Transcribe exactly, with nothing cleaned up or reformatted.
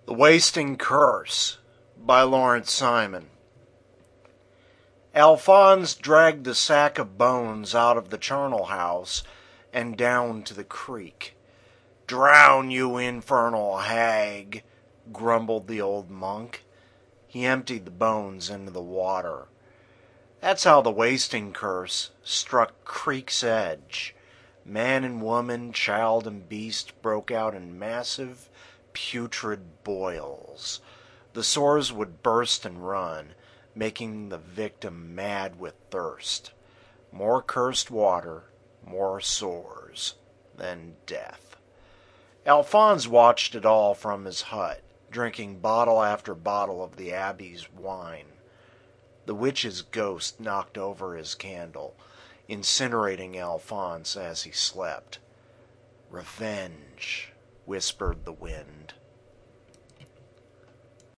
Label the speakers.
Speaker 1: The Wasting Curse by Lawrence Simon. Alphonse dragged the sack of bones out of the charnel house and down to the creek. "Drown, you infernal hag," grumbled the old monk. He emptied the bones into the water. That's how the Wasting Curse struck Creek's Edge. Man and woman, child and beast broke out in massive, putrid boils. The sores would burst and run, making the victim mad with thirst. More cursed water, more sores, then death. Alphonse watched it all from his hut, drinking bottle after bottle of the abbey's wine. The witch's ghost knocked over his candle, incinerating Alphonse as he slept. "Revenge," whispered the wind.